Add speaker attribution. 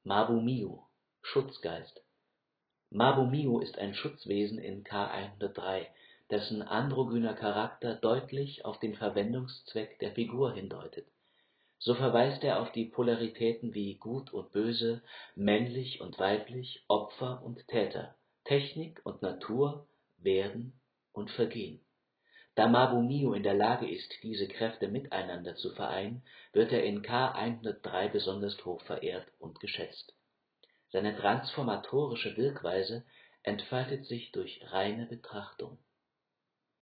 Speaker 1: Mabu-Miu Schutzgeist. Mabu-Miu ist ein Schutzwesen in K103, dessen androgyner Charakter deutlich auf den Verwendungszweck der Figur hindeutet. So verweist er auf die Polaritäten wie Gut und Böse, männlich und weiblich, Opfer und Täter, Technik und Natur, Werden und Vergehen. Da Mabu-Miu in der Lage ist, diese Kräfte miteinander zu vereinen, wird er in K103 besonders hoch verehrt und geschätzt. Seine transformatorische Wirkweise entfaltet sich durch reine Betrachtung